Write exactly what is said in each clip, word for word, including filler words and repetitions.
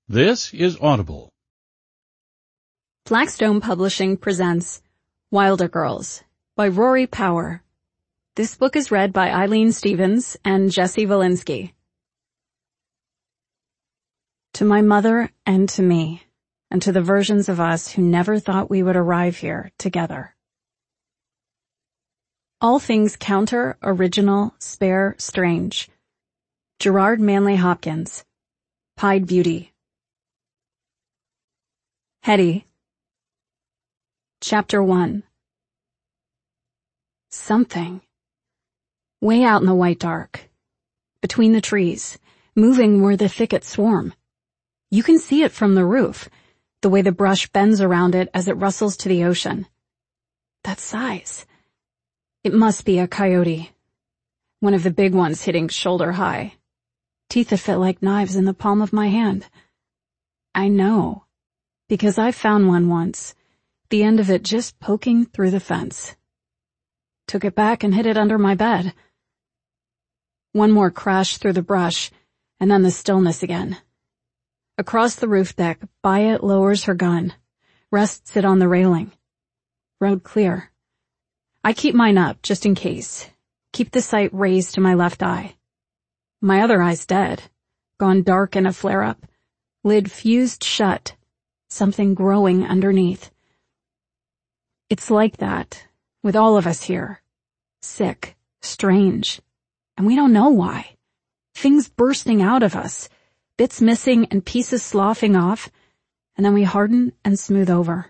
This is Audible. Blackstone Publishing presents Wilder Girls by Rory Power. This book is read by Eileen Stevens and Jesse Valinsky. To my mother and to me, and to the versions of us who never thought we would arrive here together. All things counter, original, spare, strange. Gerard Manley Hopkins. Pied Beauty. Hetty. Chapter one. Something. Way out in the white dark. Between the trees. Moving where the thickets swarm. You can see it from the roof, the way the brush bends around it as it rustles to the ocean. That size. It must be a coyote. One of the big ones hitting shoulder high. Teeth that fit like knives in the palm of my hand. I know. Because I found one once, the end of it just poking through the fence. Took it back and hid it under my bed. One more crash through the brush, and then the stillness again. Across the roof deck, Byatt lowers her gun, rests it on the railing. Road clear. I keep mine up, just in case. Keep the sight raised to my left eye. My other eye's dead, gone dark in a flare-up, lid fused shut. Something growing underneath. It's like that, with all of us here. Sick, strange, and we don't know why. Things bursting out of us, bits missing and pieces sloughing off, and then we harden and smooth over.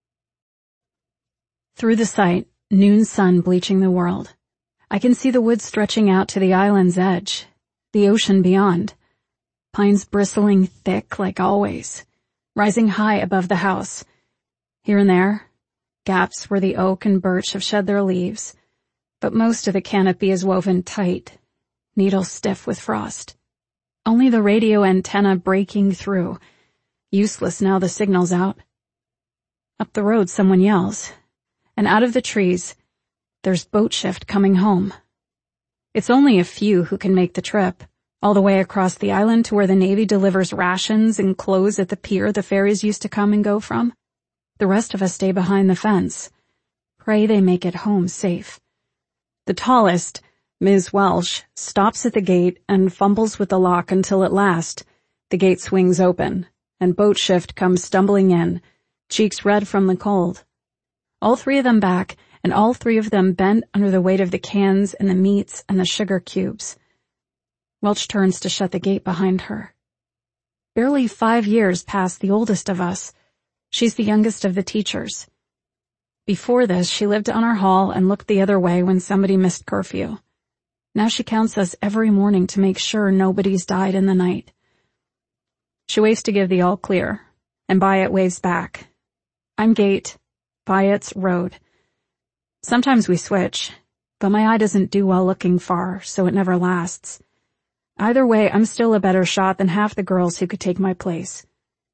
Through the sight, noon sun bleaching the world. I can see the woods stretching out to the island's edge, the ocean beyond. Pines bristling thick like always. Rising high above the house. Here and there, gaps where the oak and birch have shed their leaves, but most of the canopy is woven tight, needle stiff with frost. Only the radio antenna breaking through. Useless now the signal's out. Up the road someone yells, and out of the trees, there's boat shift coming home. It's only a few who can make the trip. All the way across the island to where the Navy delivers rations and clothes at the pier the ferries used to come and go from. The rest of us stay behind the fence. Pray they make it home safe. The tallest, Miz Welsh, stops at the gate and fumbles with the lock until at last the gate swings open and boat shift comes stumbling in, cheeks red from the cold. All three of them back, and all three of them bent under the weight of the cans and the meats and the sugar cubes. Welch turns to shut the gate behind her. Barely five years past the oldest of us. She's the youngest of the teachers. Before this, she lived on our hall and looked the other way when somebody missed curfew. Now she counts us every morning to make sure nobody's died in the night. She waves to give the all clear, and Byatt waves back. I'm gate, Byatt's road. Sometimes we switch, but my eye doesn't do well looking far, so it never lasts. Either way, I'm still a better shot than half the girls who could take my place.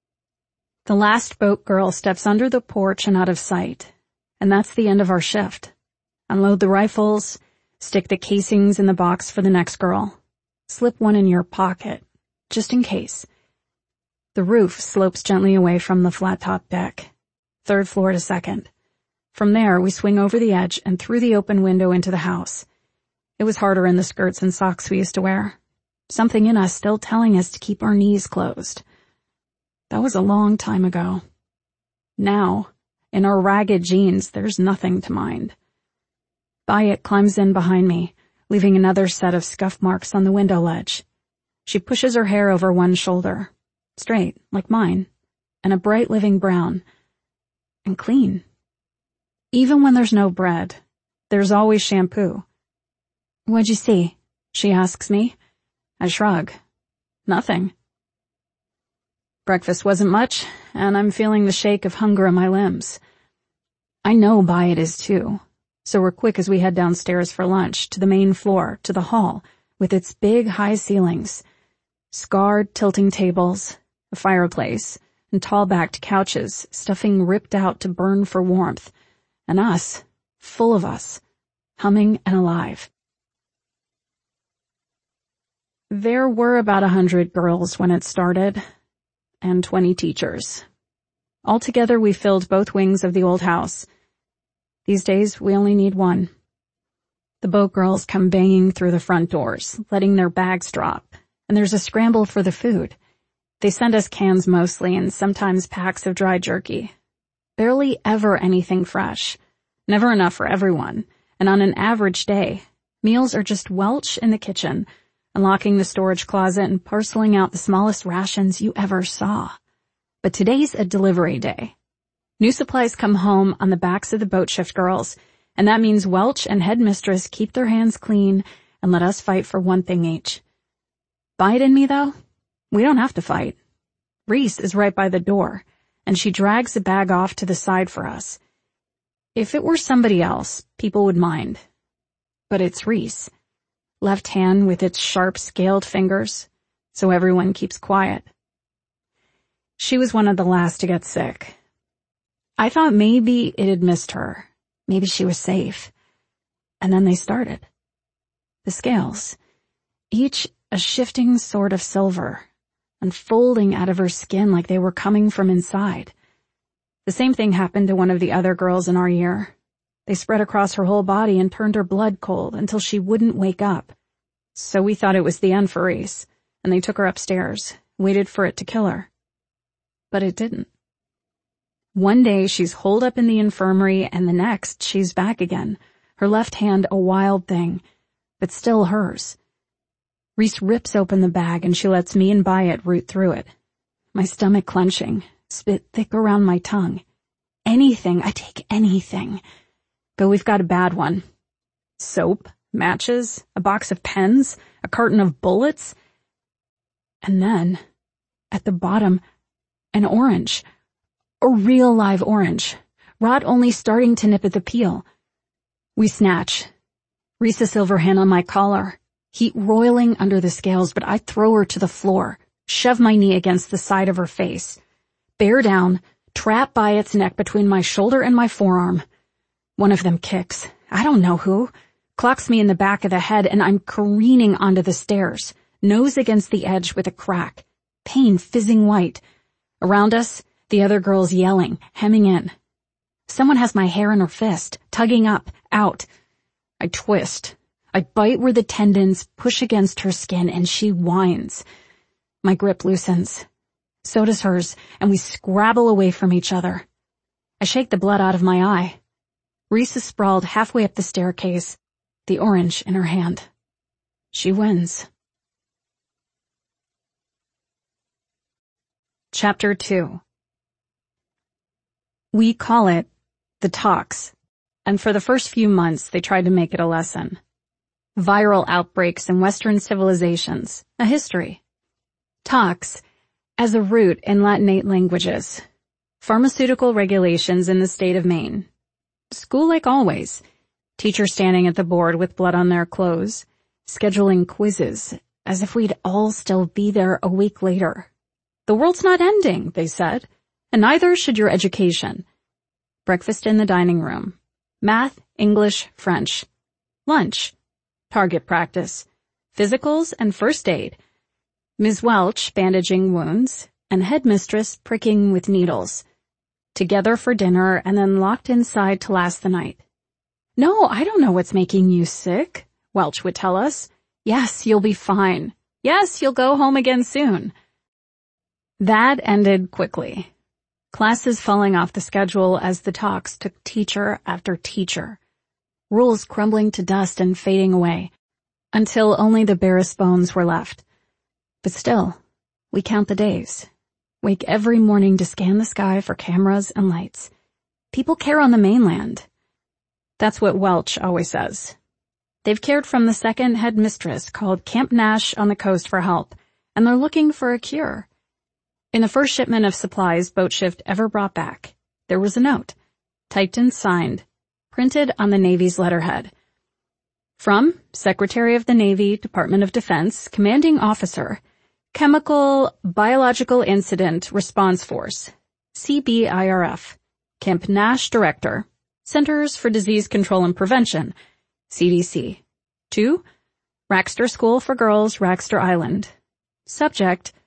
The last boat girl steps under the porch and out of sight, and that's the end of our shift. Unload the rifles, stick the casings in the box for the next girl. Slip one in your pocket, just in case. The roof slopes gently away from the flat-top deck, third floor to second. From there, we swing over the edge and through the open window into the house. It was harder in the skirts and socks we used to wear. Something in us still telling us to keep our knees closed. That was a long time ago. Now, in our ragged jeans, there's nothing to mind. Byatt climbs in behind me, leaving another set of scuff marks on the window ledge. She pushes her hair over one shoulder, straight, like mine, and a bright living brown, and clean. Even when there's no bread, there's always shampoo. What'd you see? She asks me. I shrug. Nothing. Breakfast wasn't much, and I'm feeling the shake of hunger in my limbs. I know Byatt is too, so we're quick as we head downstairs for lunch, to the main floor, to the hall, with its big high ceilings, scarred tilting tables, a fireplace, and tall-backed couches, stuffing ripped out to burn for warmth, and us, full of us, humming and alive. There were about a hundred girls when it started. and twenty teachers. Altogether, we filled both wings of the old house. These days, we only need one. The boat girls come banging through the front doors, letting their bags drop, and there's a scramble for the food. They send us cans mostly and sometimes packs of dry jerky. Barely ever anything fresh. Never enough for everyone. And on an average day, meals are just Welch in the kitchen, unlocking the storage closet and parceling out the smallest rations you ever saw. But today's a delivery day. New supplies come home on the backs of the boat shift girls, and that means Welch and headmistress keep their hands clean and let us fight for one thing each. Bite in me, though? We don't have to fight. Reese is right by the door, and she drags the bag off to the side for us. If it were somebody else, people would mind. But it's Reese. Left hand with its sharp, scaled fingers, so everyone keeps quiet. She was one of the last to get sick. I thought maybe it had missed her. Maybe she was safe. And then they started. The scales. Each a shifting sort of silver, unfolding out of her skin like they were coming from inside. The same thing happened to one of the other girls in our year. They spread across her whole body and turned her blood cold until she wouldn't wake up. So we thought it was the end for Reese, and they took her upstairs, waited for it to kill her. But it didn't. One day she's holed up in the infirmary, and the next she's back again, her left hand a wild thing, but still hers. Reese rips open the bag and she lets me and Byatt root through it. My stomach clenching, spit thick around my tongue. Anything, I take anything. But we've got a bad one. Soap, matches, a box of pens, a carton of bullets. And then, at the bottom, an orange. A real live orange. Rot only starting to nip at the peel. We snatch. Reese a silver hand on my collar. Heat roiling under the scales, but I throw her to the floor, shove my knee against the side of her face. Bear down, trap Byatt's neck between my shoulder and my forearm. One of them kicks. I don't know who. Clocks me in the back of the head, and I'm careening onto the stairs, nose against the edge with a crack. Pain fizzing white. Around us, the other girls yelling, hemming in. Someone has my hair in her fist, tugging up, out. I twist. I bite where the tendons push against her skin, and she whines. My grip loosens. So does hers, and we scrabble away from each other. I shake the blood out of my eye. Reese is sprawled halfway up the staircase, the orange in her hand. She wins. Chapter two. We call it the talks, and for the first few months they tried to make it a lesson. Viral outbreaks in Western civilizations, a history. Talks, as a root in Latinate languages. Pharmaceutical regulations in the state of Maine. School like always. Teachers standing at the board with blood on their clothes, scheduling quizzes, as if we'd all still be there a week later. The world's not ending, they said, and neither should your education. Breakfast in the dining room. Math, English, French. Lunch. Target practice. Physicals and first aid. Miz Welch bandaging wounds, and headmistress pricking with needles. Together for dinner and then locked inside to last the night. No, I don't know what's making you sick, Welch would tell us. Yes, you'll be fine. Yes, you'll go home again soon. That ended quickly. Classes falling off the schedule as the talks took teacher after teacher. Rules crumbling to dust and fading away, until only the barest bones were left. But still, we count the days. Wake every morning to scan the sky for cameras and lights. People care on the mainland. That's what Welch always says. They've cared from the second headmistress called Camp Nash on the coast for help, and they're looking for a cure. In the first shipment of supplies Boat Shift ever brought back, there was a note, typed and signed, printed on the Navy's letterhead. From Secretary of the Navy, Department of Defense, Commanding Officer, Chemical Biological Incident Response Force, C B I R F, Camp Nash Director, Centers for Disease Control and Prevention, C D C. To Raxter School for Girls, Raxter Island. Subject,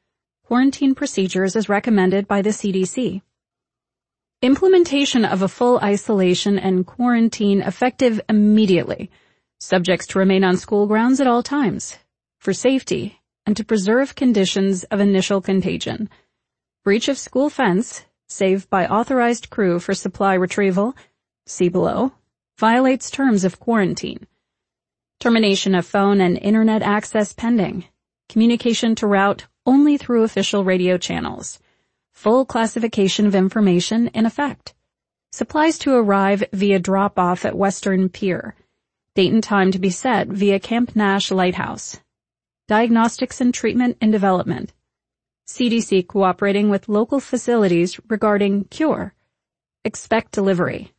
quarantine procedures as recommended by the C D C. Implementation of a full isolation and quarantine effective immediately. Subjects to remain on school grounds at all times, for safety and to preserve conditions of initial contagion. Breach of school fence, save by authorized crew for supply retrieval, see below, violates terms of quarantine. Termination of phone and internet access pending. Communication to route only through official radio channels. Full classification of information in effect. Supplies to arrive via drop-off at Western Pier. Date and time to be set via Camp Nash Lighthouse. Diagnostics and treatment in development. C D C cooperating with local facilities regarding cure. Expect delivery.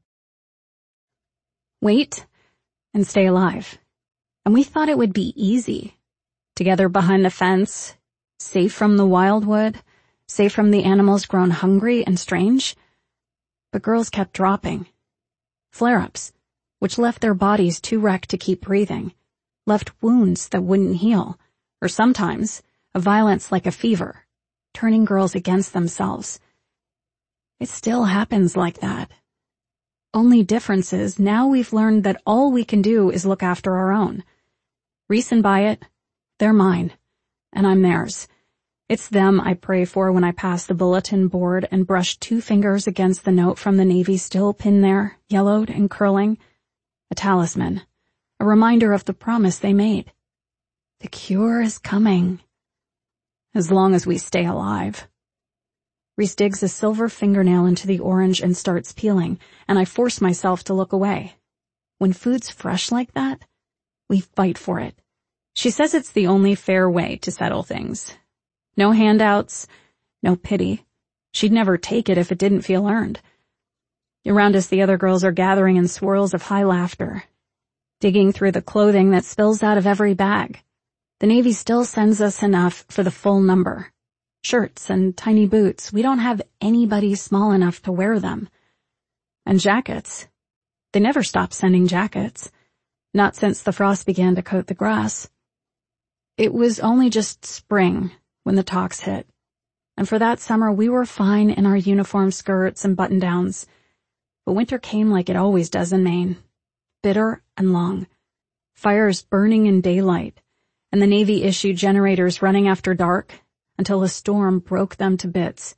Wait and stay alive. And we thought it would be easy. Together behind the fence, safe from the wildwood, safe from the animals grown hungry and strange. But girls kept dropping. Flare-ups, which left their bodies too wrecked to keep breathing, left wounds that wouldn't heal, or sometimes a violence like a fever, turning girls against themselves. It still happens like that. Only difference is now we've learned that all we can do is look after our own. Reese and Byatt, they're mine, and I'm theirs. It's them I pray for when I pass the bulletin board and brush two fingers against the note from the Navy still pinned there, yellowed and curling. A talisman, a reminder of the promise they made. The cure is coming. As long as we stay alive. Reese digs a silver fingernail into the orange and starts peeling, and I force myself to look away. When food's fresh like that, we fight for it. She says it's the only fair way to settle things. No handouts, no pity. She'd never take it if it didn't feel earned. Around us, the other girls are gathering in swirls of high laughter, digging through the clothing that spills out of every bag. The Navy still sends us enough for the full number. Shirts and tiny boots. We don't have anybody small enough to wear them. And jackets. They never stop sending jackets. Not since the frost began to coat the grass. It was only just spring when the talks hit. And for that summer, we were fine in our uniform skirts and button-downs. But winter came like it always does in Maine. Bitter and long. Fires burning in daylight. And the Navy issued generators running after dark until a storm broke them to bits.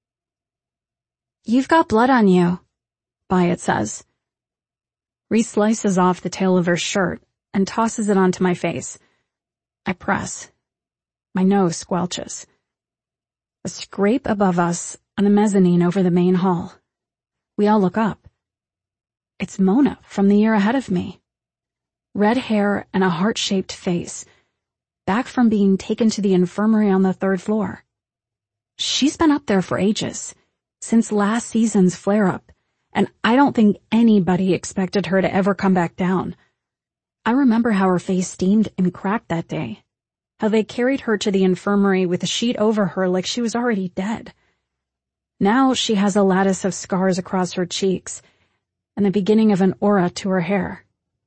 "You've got blood on you," Byatt says. Reese slices off the tail of her shirt and tosses it onto my face. I press. My nose squelches. A scrape above us on the mezzanine over the main hall. We all look up. It's Mona from the year ahead of me. Red hair and a heart-shaped face. Back from being taken to the infirmary on the third floor. She's been up there for ages, since last season's flare-up, and I don't think anybody expected her to ever come back down. I remember how her face steamed and cracked that day, how they carried her to the infirmary with a sheet over her like she was already dead. Now she has a lattice of scars across her cheeks, and the beginning of an aura to her hair.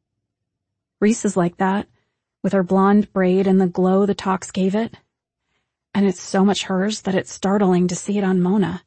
Reese is like that, with her blonde braid and the glow the tox gave it. And it's so much hers that it's startling to see it on Mona.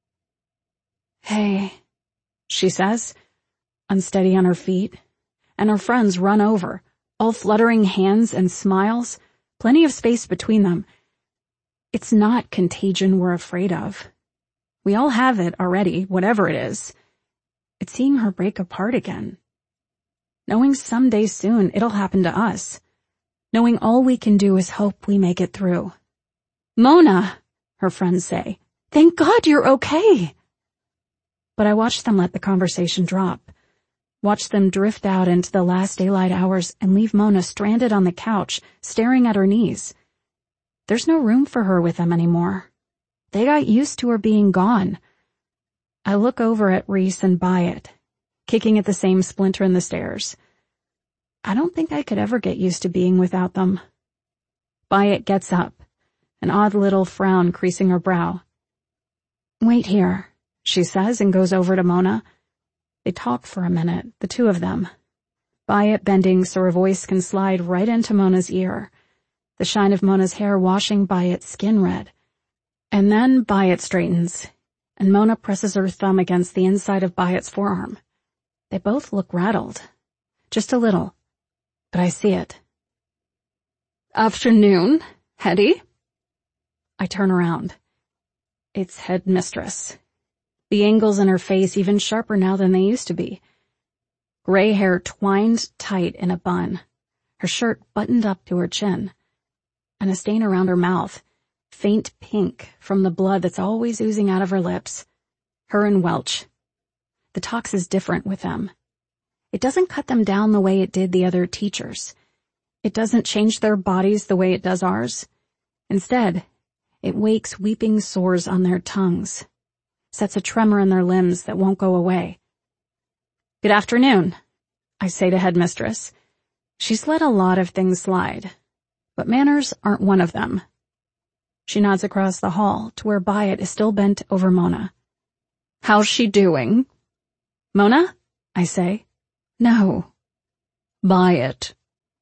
"Hey," she says, unsteady on her feet, and her friends run over, all fluttering hands and smiles, plenty of space between them. It's not contagion we're afraid of. We all have it already, whatever it is. It's seeing her break apart again. Knowing someday soon it'll happen to us. Knowing all we can do is hope we make it through. "Mona," her friends say, "thank God you're okay." But I watch them let the conversation drop. Watch them drift out into the last daylight hours and leave Mona stranded on the couch, staring at her knees. There's no room for her with them anymore. They got used to her being gone. I look over at Reese and Byatt, kicking at the same splinter in the stairs. I don't think I could ever get used to being without them. Byatt gets up, an odd little frown creasing her brow. "Wait here," she says, and goes over to Mona. They talk for a minute, the two of them. Byatt bending so her voice can slide right into Mona's ear, the shine of Mona's hair washing Byatt's skin red, And then Byatt straightens, and Mona presses her thumb against the inside of Byatt's forearm. They both look rattled. Just a little. But I see it. Afternoon, Hetty? I turn around. It's Headmistress. The angles in her face even sharper now than they used to be. Gray hair twined tight in a bun, her shirt buttoned up to her chin, and a stain around her mouth, faint pink from the blood that's always oozing out of her lips. Her and Welch. The tox is different with them. It doesn't cut them down the way it did the other teachers. It doesn't change their bodies the way it does ours. Instead, it wakes weeping sores on their tongues, sets a tremor in their limbs that won't go away. Good afternoon, I say to Headmistress. She's let a lot of things slide, but manners aren't one of them. She nods across the hall to where Byatt is still bent over Mona. How's she doing? Mona? I say. No. Byatt.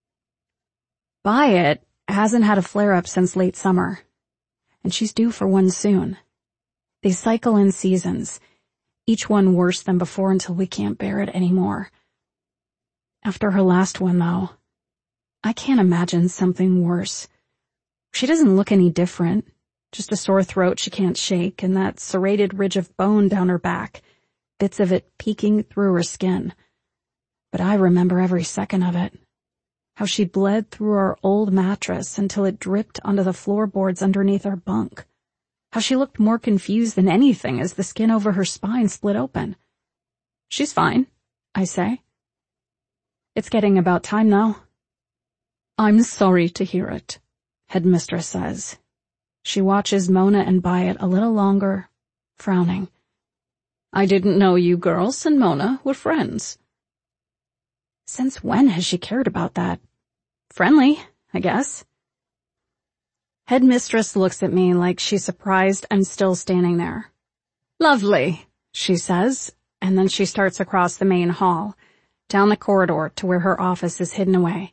Byatt hasn't had a flare-up since late summer, and she's due for one soon. They cycle in seasons, each one worse than before until we can't bear it anymore. After her last one, though, I can't imagine something worse. She doesn't look any different, just a sore throat she can't shake and that serrated ridge of bone down her back, bits of it peeking through her skin. But I remember every second of it. How she bled through our old mattress until it dripped onto the floorboards underneath our bunk. How she looked more confused than anything as the skin over her spine split open. She's fine, I say. It's getting about time now. I'm sorry to hear it, Headmistress says. She watches Mona and Byatt a little longer, frowning. I didn't know you girls and Mona were friends. Since when has she cared about that? Friendly, I guess. Headmistress looks at me like she's surprised I'm still standing there. Lovely, she says, and then she starts across the main hall, down the corridor to where her office is hidden away.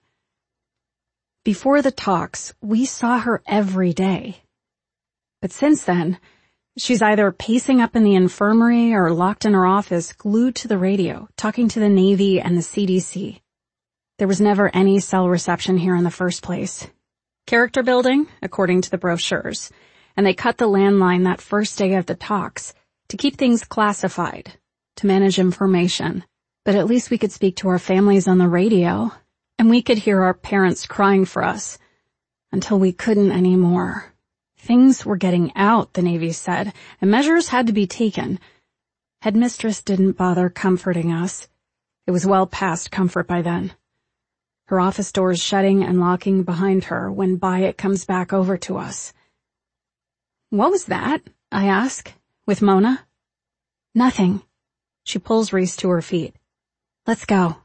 Before the talks, we saw her every day. But since then, she's either pacing up in the infirmary or locked in her office, glued to the radio, talking to the Navy and the C D C. There was never any cell reception here in the first place. Character building, according to the brochures, and they cut the landline that first day of the talks to keep things classified, to manage information. But at least we could speak to our families on the radio, and we could hear our parents crying for us, until we couldn't anymore. Things were getting out, the Navy said, and measures had to be taken. Headmistress didn't bother comforting us. It was well past comfort by then. Her office doors shutting and locking behind her when Byatt comes back over to us. What was that? I ask, with Mona. Nothing. She pulls Reese to her feet. Let's go.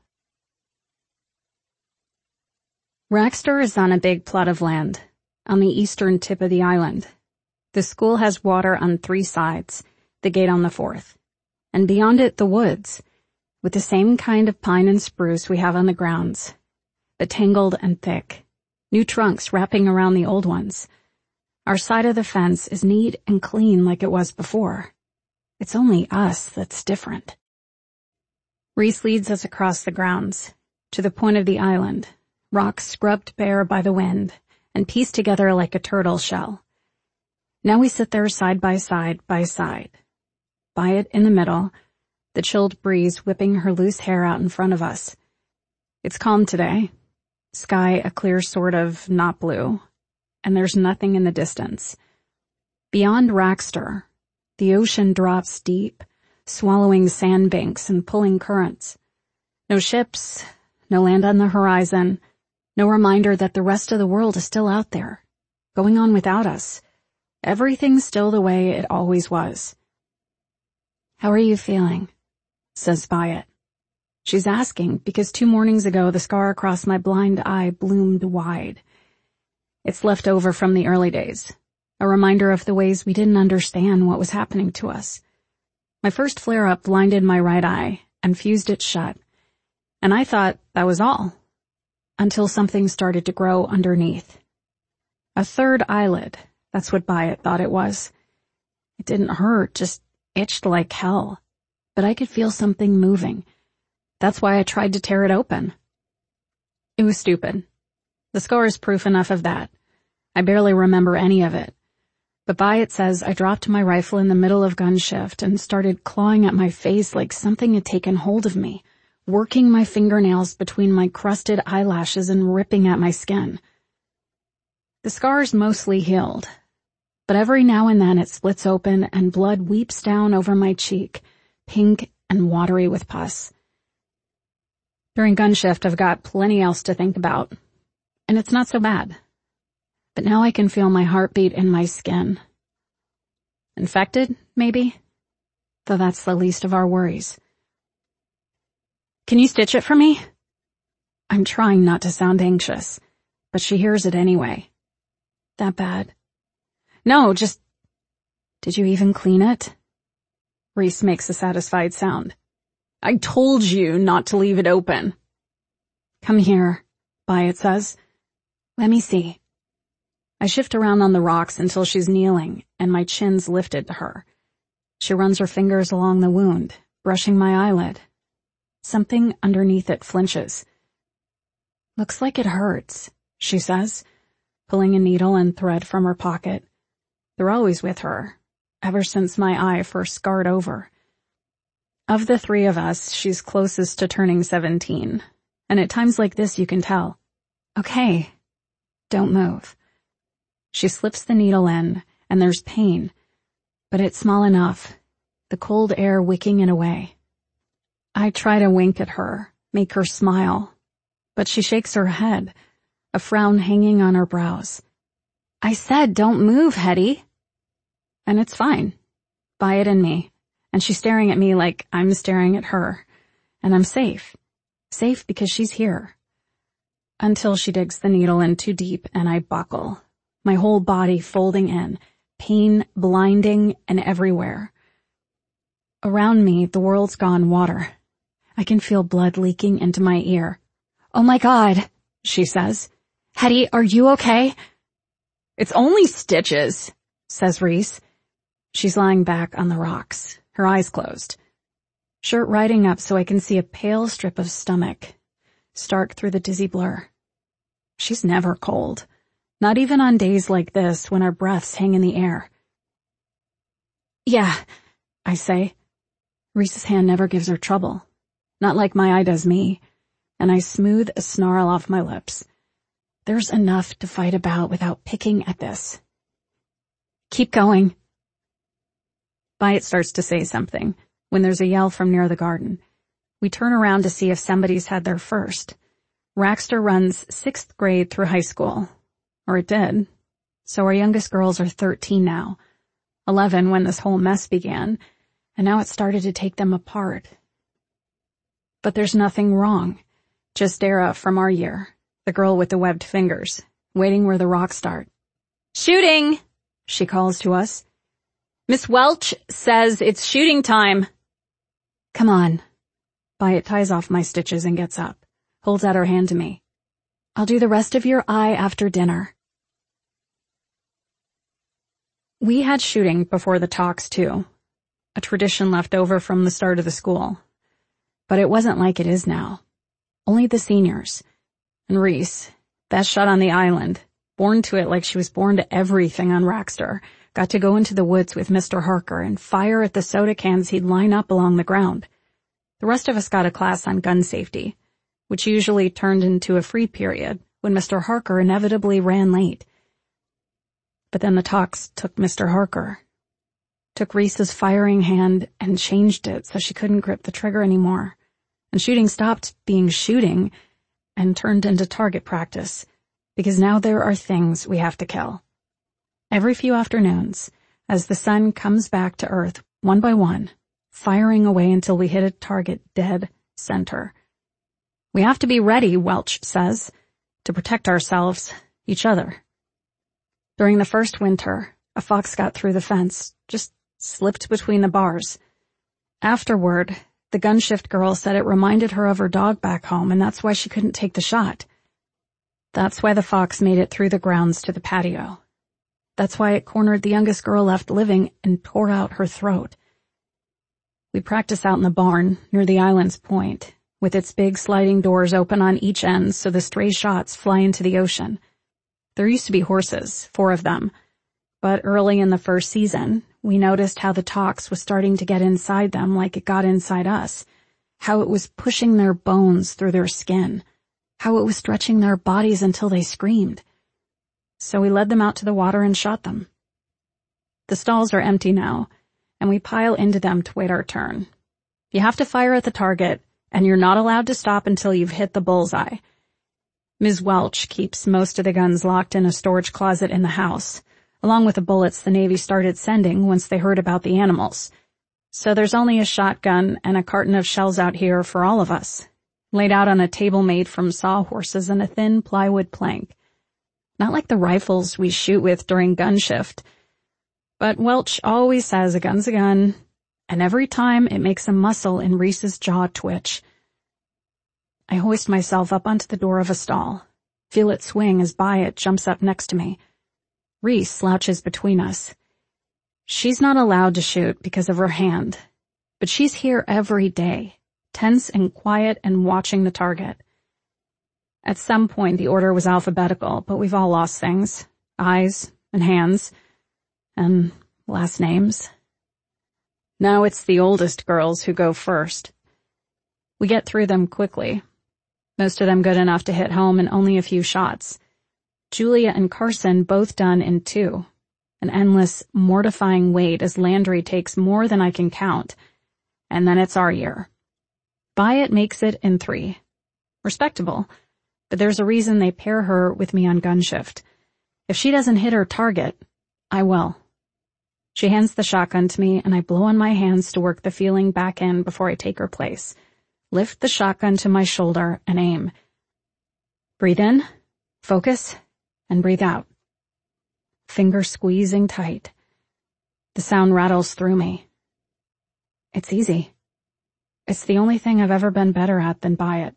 Raxter is on a big plot of land, on the eastern tip of the island. The school has water on three sides, the gate on the fourth, and beyond it the woods, with the same kind of pine and spruce we have on the grounds, but tangled and thick, new trunks wrapping around the old ones. Our side of the fence is neat and clean like it was before. It's only us that's different. Reese leads us across the grounds, to the point of the island, rocks scrubbed bare by the wind, and pieced together like a turtle shell. Now we sit there side by side by side. Byatt in the middle, the chilled breeze whipping her loose hair out in front of us. It's calm today. Sky a clear sort of not blue, and there's nothing in the distance. Beyond Raxter, the ocean drops deep, swallowing sandbanks and pulling currents. No ships, no land on the horizon, no reminder that the rest of the world is still out there, going on without us. Everything's still the way it always was. How are you feeling? Says Byatt. She's asking because two mornings ago the scar across my blind eye bloomed wide. It's left over from the early days, a reminder of the ways we didn't understand what was happening to us. My first flare-up blinded my right eye and fused it shut, and I thought that was all, until something started to grow underneath. A third eyelid, that's what Byatt thought it was. It didn't hurt, just itched like hell. But I could feel something moving. That's why I tried to tear it open. It was stupid. The scar is proof enough of that. I barely remember any of it. But Byatt says I dropped my rifle in the middle of gun shift and started clawing at my face like something had taken hold of me, working my fingernails between my crusted eyelashes and ripping at my skin. The scar's mostly healed, but every now and then it splits open and blood weeps down over my cheek, pink and watery with pus. During gun shift, I've got plenty else to think about, and it's not so bad. But now I can feel my heartbeat in my skin. Infected, maybe? Though that's the least of our worries. Can you stitch it for me? I'm trying not to sound anxious, but she hears it anyway. That bad? No, just... Did you even clean it? Reese makes a satisfied sound. I told you not to leave it open. Come here, Byatt says. Let me see. I shift around on the rocks until she's kneeling, and my chin's lifted to her. She runs her fingers along the wound, brushing my eyelid. Something underneath it flinches. Looks like it hurts, she says, pulling a needle and thread from her pocket. They're always with her, ever since my eye first scarred over. Of the three of us, she's closest to turning seventeen, and at times like this you can tell. Okay, don't move. She slips the needle in, and there's pain, but it's small enough, the cold air wicking it away. I try to wink at her, make her smile, but she shakes her head, a frown hanging on her brows. I said don't move, Hetty. And it's fine. Byatt and me, and she's staring at me like I'm staring at her, and I'm safe. Safe because she's here. Until she digs the needle in too deep and I buckle. My whole body folding in, pain blinding and everywhere. Around me, the world's gone water. I can feel blood leaking into my ear. Oh my God, she says. Hetty, are you okay? It's only stitches, says Reese. She's lying back on the rocks, her eyes closed. Shirt riding up so I can see a pale strip of stomach, stark through the dizzy blur. She's never cold. Not even on days like this when our breaths hang in the air. Yeah, I say. Reese's hand never gives her trouble. Not like my eye does me. And I smooth a snarl off my lips. There's enough to fight about without picking at this. Keep going. Byatt starts to say something when there's a yell from near the garden. We turn around to see if somebody's had their first. Raxter runs sixth grade through high school. Or it did. So our youngest girls are thirteen now. Eleven when this whole mess began, and now it started to take them apart. But there's nothing wrong. Just Dara from our year, the girl with the webbed fingers, waiting where the rocks start. Shooting! She calls to us. Miss Welch says it's shooting time. Come on. Byatt ties off my stitches and gets up, holds out her hand to me. I'll do the rest of your eye after dinner. We had shooting before the talks, too. A tradition left over from the start of the school. But it wasn't like it is now. Only the seniors. And Reese, best shot on the island, born to it like she was born to everything on Raxter, got to go into the woods with Mister Harker and fire at the soda cans he'd line up along the ground. The rest of us got a class on gun safety, which usually turned into a free period when Mister Harker inevitably ran late. But then the talks took Mister Harker, took Reese's firing hand and changed it so she couldn't grip the trigger anymore. And shooting stopped being shooting and turned into target practice, because now there are things we have to kill. Every few afternoons, as the sun comes back to Earth one by one, firing away until we hit a target dead center. We have to be ready, Welch says, to protect ourselves, each other. During the first winter, a fox got through the fence, just slipped between the bars. Afterward, the gun shift girl said it reminded her of her dog back home, and that's why she couldn't take the shot. That's why the fox made it through the grounds to the patio. That's why it cornered the youngest girl left living and tore out her throat. We practice out in the barn near the island's point, with its big sliding doors open on each end so the stray shots fly into the ocean. There used to be horses, four of them, but early in the first season, we noticed how the tox was starting to get inside them like it got inside us, how it was pushing their bones through their skin, how it was stretching their bodies until they screamed. So we led them out to the water and shot them. The stalls are empty now, and we pile into them to wait our turn. You have to fire at the target, and you're not allowed to stop until you've hit the bullseye. Miz Welch keeps most of the guns locked in a storage closet in the house, along with the bullets the Navy started sending once they heard about the animals. So there's only a shotgun and a carton of shells out here for all of us, laid out on a table made from sawhorses and a thin plywood plank. Not like the rifles we shoot with during gun shift. But Welch always says a gun's a gun, and every time it makes a muscle in Reese's jaw twitch. I hoist myself up onto the door of a stall, feel it swing as Byatt jumps up next to me. Reese slouches between us. She's not allowed to shoot because of her hand, but she's here every day, tense and quiet and watching the target. At some point the order was alphabetical, but we've all lost things. Eyes and hands and last names. Now it's the oldest girls who go first. We get through them quickly. Most of them good enough to hit home in only a few shots. Julia and Carson both done in two. An endless, mortifying wait as Landry takes more than I can count. And then it's our year. Byatt makes it in three. Respectable. But there's a reason they pair her with me on gun shift. If she doesn't hit her target, I will. She hands the shotgun to me, and I blow on my hands to work the feeling back in before I take her place. Lift the shotgun to my shoulder and aim. Breathe in, focus, and breathe out. Finger squeezing tight. The sound rattles through me. It's easy. It's the only thing I've ever been better at than Byatt.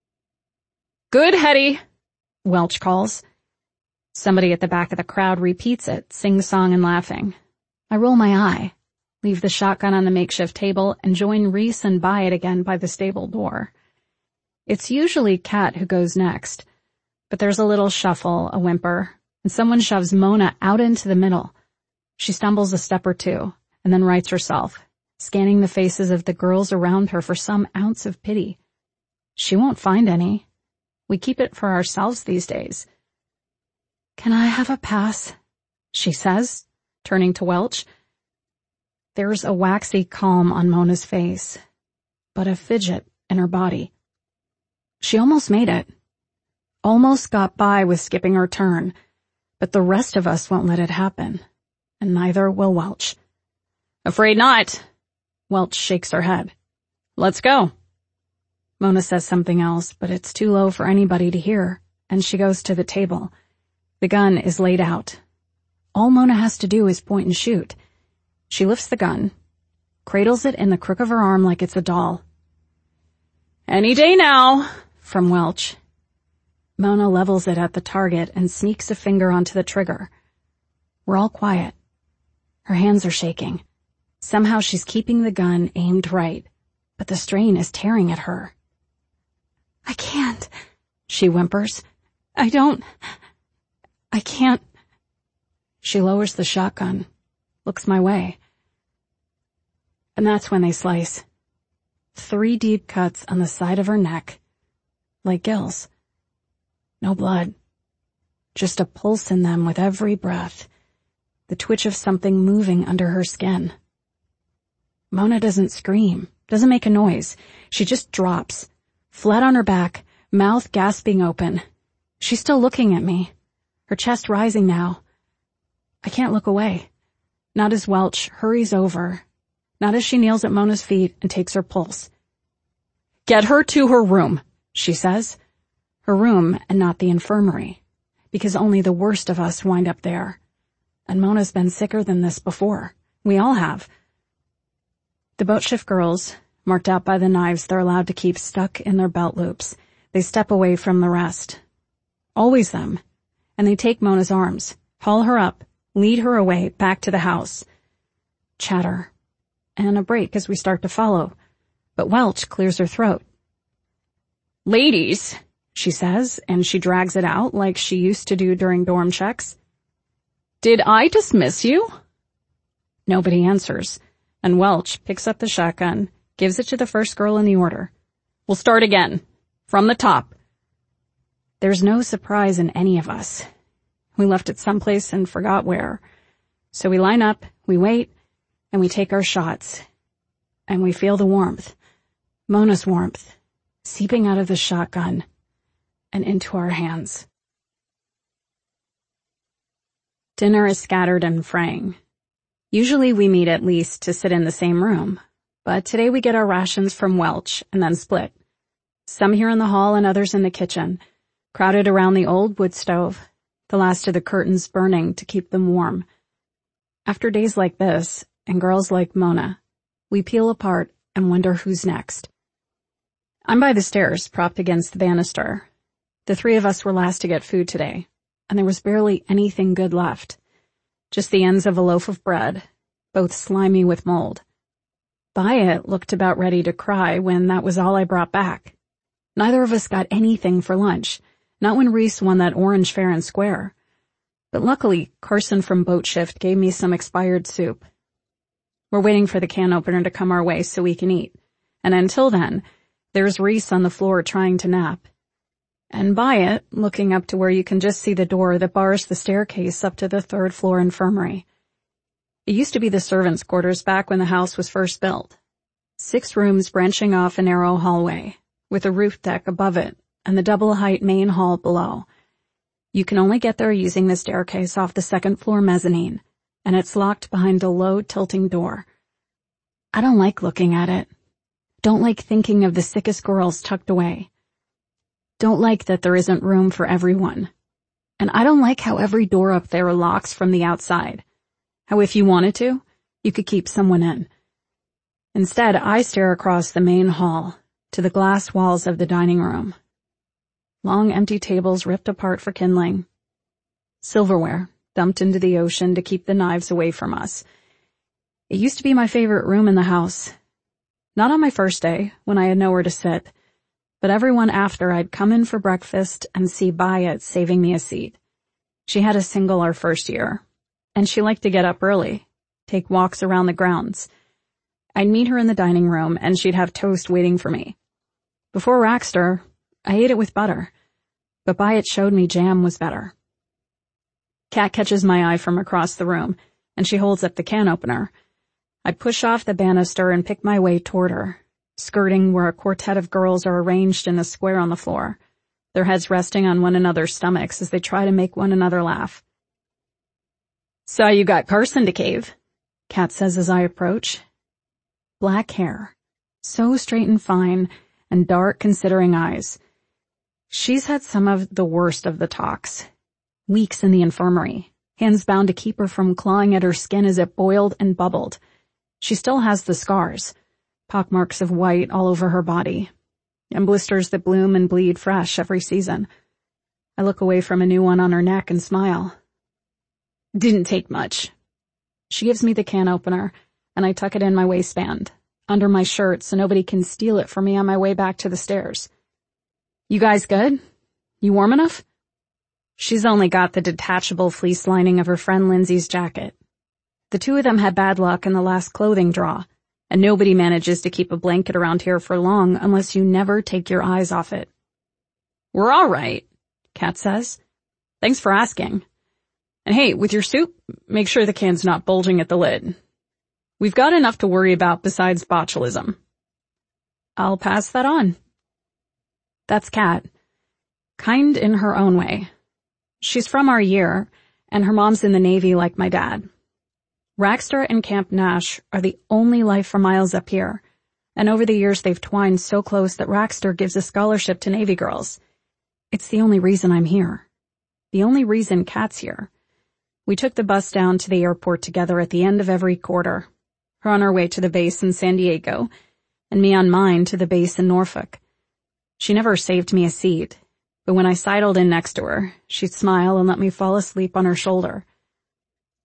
Good, Hetty, Welch calls. Somebody at the back of the crowd repeats it, sing-song and laughing. I roll my eye, leave the shotgun on the makeshift table, and join Reese and Byatt again by the stable door. It's usually Kat who goes next, but there's a little shuffle, a whimper, and someone shoves Mona out into the middle. She stumbles a step or two, and then rights herself, scanning the faces of the girls around her for some ounce of pity. She won't find any. We keep it for ourselves these days. Can I have a pass? She says, turning to Welch. There's a waxy calm on Mona's face, but a fidget in her body. She almost made it. Almost got by with skipping her turn, but the rest of us won't let it happen, and neither will Welch. Afraid not. Welch shakes her head. Let's go. Mona says something else, but it's too low for anybody to hear, and she goes to the table. The gun is laid out. All Mona has to do is point and shoot. She lifts the gun, cradles it in the crook of her arm like it's a doll. Any day now, from Welch. Mona levels it at the target and sneaks a finger onto the trigger. We're all quiet. Her hands are shaking. Somehow she's keeping the gun aimed right, but the strain is tearing at her. I can't, she whimpers. I don't... I can't... She lowers the shotgun, looks my way. And that's when they slice. Three deep cuts on the side of her neck, like gills. No blood. Just a pulse in them with every breath, the twitch of something moving under her skin. Mona doesn't scream, doesn't make a noise. She just drops, flat on her back, mouth gasping open. She's still looking at me, her chest rising now. I can't look away. Not as Welch hurries over, not as she kneels at Mona's feet and takes her pulse. Get her to her room, she says. Her room and not the infirmary, because only the worst of us wind up there. And Mona's been sicker than this before. We all have. The boat shift girls, marked out by the knives they're allowed to keep stuck in their belt loops, they step away from the rest. Always them. And they take Mona's arms, haul her up, lead her away back to the house. Chatter. And a break as we start to follow. But Welch clears her throat. "Ladies," she says, and she drags it out like she used to do during dorm checks. "Did I dismiss you?" Nobody answers, and Welch picks up the shotgun, gives it to the first girl in the order. "We'll start again. From the top." There's no surprise in any of us. We left it someplace and forgot where. So we line up, we wait, and we take our shots. And we feel the warmth, Mona's warmth, seeping out of the shotgun and into our hands. Dinner is scattered and fraying. Usually we meet at least to sit in the same room, but today we get our rations from Welch and then split. Some here in the hall and others in the kitchen, crowded around the old wood stove, the last of the curtains burning to keep them warm. After days like this, and girls like Mona, we peel apart and wonder who's next. I'm by the stairs, propped against the banister. The three of us were last to get food today, and there was barely anything good left. Just the ends of a loaf of bread, both slimy with mold. Byatt looked about ready to cry when that was all I brought back. Neither of us got anything for lunch, not when Reese won that orange fair and square. But luckily, Carson from Boat Shift gave me some expired soup. We're waiting for the can opener to come our way so we can eat. And until then, there's Reese on the floor trying to nap. And Byatt looking up to where you can just see the door that bars the staircase up to the third floor infirmary. It used to be the servants' quarters back when the house was first built. Six rooms branching off a narrow hallway, with a roof deck above it and the double-height main hall below. You can only get there using the staircase off the second floor mezzanine, and it's locked behind a low, tilting door. I don't like looking at it. Don't like thinking of the sickest girls tucked away. Don't like that there isn't room for everyone. And I don't like how every door up there locks from the outside. How if you wanted to, you could keep someone in. Instead, I stare across the main hall to the glass walls of the dining room. Long empty tables ripped apart for kindling. Silverware dumped into the ocean to keep the knives away from us. It used to be my favorite room in the house. Not on my first day, when I had nowhere to sit, but everyone after I'd come in for breakfast and see Byatt saving me a seat. She had a single our first year, and she liked to get up early, take walks around the grounds. I'd meet her in the dining room, and she'd have toast waiting for me. Before Rackster, I ate it with butter, but Byatt showed me jam was better. Kat catches my eye from across the room, and she holds up the can opener. I push off the banister and pick my way toward her, skirting where a quartet of girls are arranged in a square on the floor, their heads resting on one another's stomachs as they try to make one another laugh. "Saw you got Carson to cave," Kat says as I approach. Black hair, so straight and fine, and dark, considering eyes. She's had some of the worst of the talks. Weeks in the infirmary, hands bound to keep her from clawing at her skin as it boiled and bubbled. She still has the scars, pockmarks of white all over her body, and blisters that bloom and bleed fresh every season. I look away from a new one on her neck and smile. "Didn't take much." She gives me the can opener, and I tuck it in my waistband, under my shirt so nobody can steal it from me on my way back to the stairs. "You guys good? You warm enough?" She's only got the detachable fleece lining of her friend Lindsay's jacket. The two of them had bad luck in the last clothing draw, and nobody manages to keep a blanket around here for long unless you never take your eyes off it. "We're all right," Kat says. "Thanks for asking. And hey, with your soup, make sure the can's not bulging at the lid. We've got enough to worry about besides botulism." "I'll pass that on." That's Kat. Kind in her own way. She's from our year, and her mom's in the Navy like my dad. Rackster and Camp Nash are the only life for miles up here, and over the years they've twined so close that Rackster gives a scholarship to Navy girls. It's the only reason I'm here. The only reason Kat's here. We took the bus down to the airport together at the end of every quarter, her on her way to the base in San Diego, and me on mine to the base in Norfolk. She never saved me a seat, but when I sidled in next to her, she'd smile and let me fall asleep on her shoulder.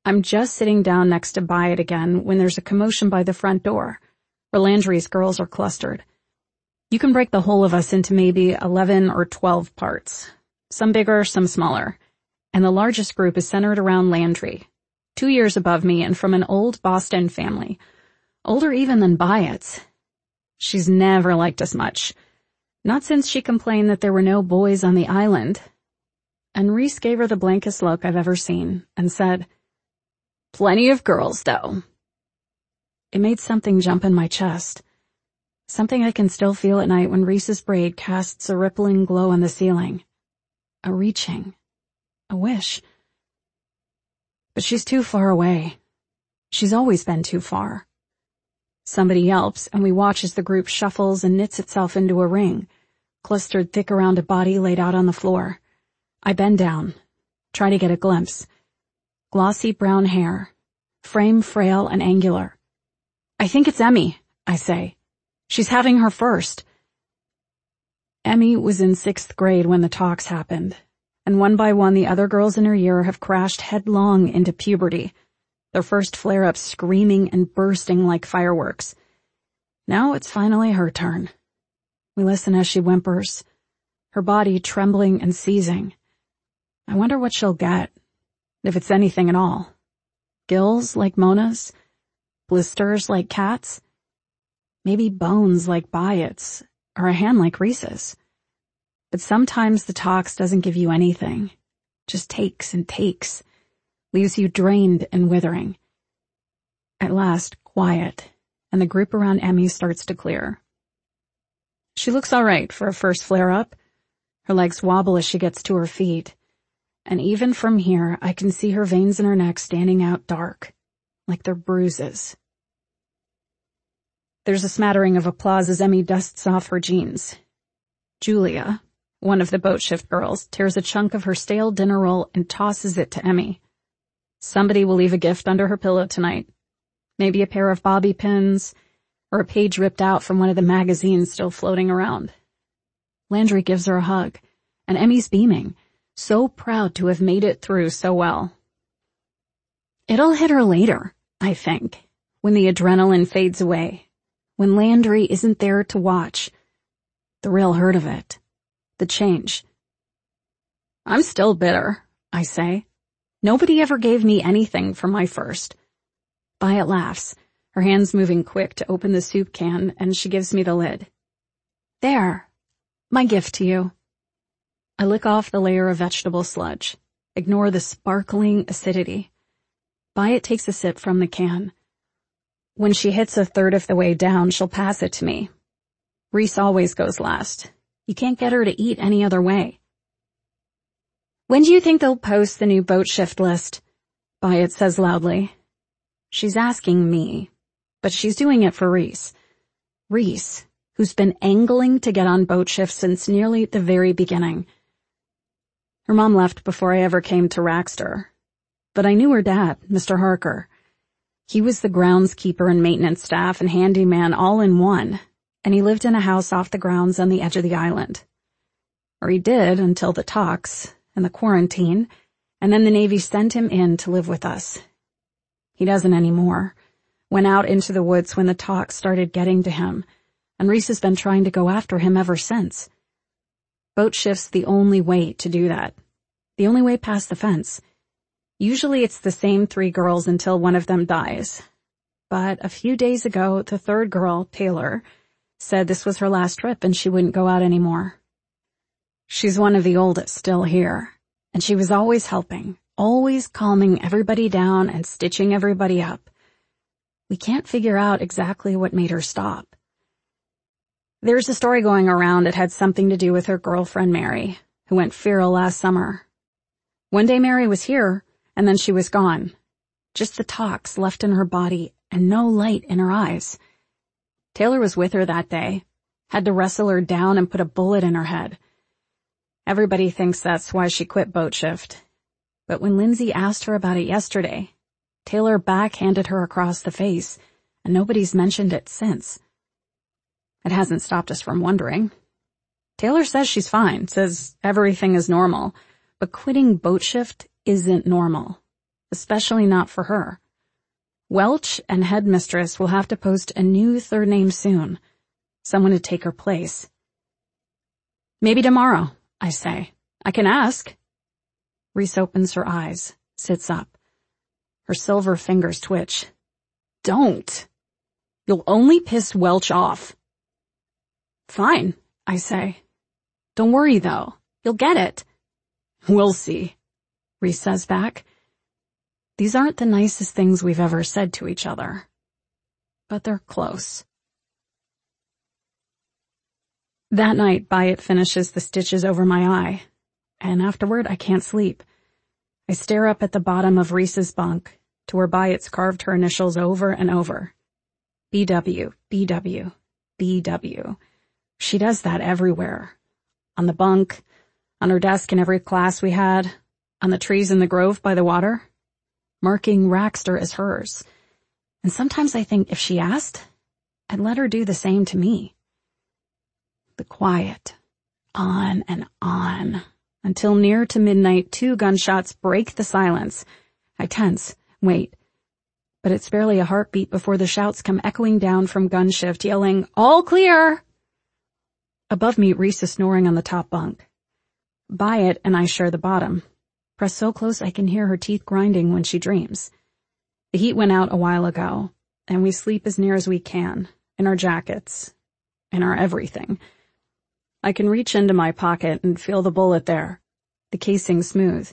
I'm just sitting down next to Byatt again when there's a commotion by the front door, where Landry's girls are clustered. You can break the whole of us into maybe eleven or twelve parts, some bigger, some smaller, and the largest group is centered around Landry, two years above me and from an old Boston family, older even than Byatt's. She's never liked us much, not since she complained that there were no boys on the island. And Reese gave her the blankest look I've ever seen and said, "Plenty of girls, though." It made something jump in my chest. Something I can still feel at night when Reese's braid casts a rippling glow on the ceiling. A reaching. A wish. But she's too far away. She's always been too far. Somebody yelps, and we watch as the group shuffles and knits itself into a ring, clustered thick around a body laid out on the floor. I bend down, try to get a glimpse. Glossy brown hair, frame frail and angular. "I think it's Emmy," I say. "She's having her first." Emmy was in sixth grade when the talks happened, and one by one the other girls in her year have crashed headlong into puberty, their first flare-ups screaming and bursting like fireworks. Now it's finally her turn. We listen as she whimpers, her body trembling and seizing. I wonder what she'll get, if it's anything at all. Gills like Mona's? Blisters like Kat's? Maybe bones like Byatt's, or a hand like Reese's. But sometimes the tox doesn't give you anything, just takes and takes, leaves you drained and withering. At last, quiet, and the group around Emmy starts to clear. She looks all right for a first flare-up. Her legs wobble as she gets to her feet, and even from here I can see her veins in her neck standing out dark, like they're bruises. There's a smattering of applause as Emmy dusts off her jeans. Julia, one of the boat shift girls, tears a chunk of her stale dinner roll and tosses it to Emmy. Somebody will leave a gift under her pillow tonight. Maybe a pair of bobby pins, or a page ripped out from one of the magazines still floating around. Landry gives her a hug, and Emmy's beaming, so proud to have made it through so well. It'll hit her later, I think, when the adrenaline fades away, when Landry isn't there to watch. The real hurt of it. The change. "I'm still bitter," I say. "Nobody ever gave me anything for my first." Byatt laughs, her hands moving quick to open the soup can, and she gives me the lid. "There. My gift to you." I lick off the layer of vegetable sludge, ignore the sparkling acidity. Byatt takes a sip from the can. When she hits a third of the way down, she'll pass it to me. Reese always goes last. You can't get her to eat any other way. "When do you think they'll post the new boat shift list?" Byatt says loudly. She's asking me, but she's doing it for Reese. Reese, who's been angling to get on boat shift since nearly the very beginning. Her mom left before I ever came to Raxter, but I knew her dad, Mister Harker. He was the groundskeeper and maintenance staff and handyman all in one, and he lived in a house off the grounds on the edge of the island. Or he did until the talks and the quarantine, and then the Navy sent him in to live with us. He doesn't anymore. Went out into the woods when the talks started getting to him, and Reese has been trying to go after him ever since. Boat shift's the only way to do that. The only way past the fence. Usually it's the same three girls until one of them dies. But a few days ago, the third girl, Taylor, said this was her last trip and she wouldn't go out anymore. She's one of the oldest still here, and she was always helping, always calming everybody down and stitching everybody up. We can't figure out exactly what made her stop. There's a story going around it had something to do with her girlfriend Mary, who went feral last summer. One day Mary was here, and then she was gone. Just the tox left in her body and no light in her eyes. Taylor was with her that day, had to wrestle her down and put a bullet in her head. Everybody thinks that's why she quit boat shift. But when Lindsay asked her about it yesterday, Taylor backhanded her across the face, and nobody's mentioned it since. It hasn't stopped us from wondering. Taylor says she's fine, says everything is normal, but quitting boat shift isn't normal. especially not for her. Welch and Headmistress will have to post a new third name soon, someone to take her place. Maybe tomorrow, I say. I can ask. Reese opens her eyes, sits up. Her silver fingers twitch. Don't. You'll only piss Welch off. Fine, I say. Don't worry, though. You'll get it. We'll see, Reese says back. These aren't the nicest things we've ever said to each other, but they're close. That night, Byatt finishes the stitches over my eye, and afterward I can't sleep. I stare up at the bottom of Reese's bunk, to where Byatt's carved her initials over and over. B W, B W, B W. She does that everywhere. On the bunk, on her desk in every class we had, on the trees in the grove by the water, marking Raxter as hers. And sometimes I think if she asked, I'd let her do the same to me. The quiet, on and on, until near to midnight two gunshots break the silence. I tense, wait. But it's barely a heartbeat before the shouts come echoing down from gun shift, yelling, "All clear!" Above me, Reese is snoring on the top bunk. Byatt and I share the bottom, pressed so close I can hear her teeth grinding when she dreams. The heat went out a while ago, and we sleep as near as we can, in our jackets, in our everything. I can reach into my pocket and feel the bullet there, the casing smooth.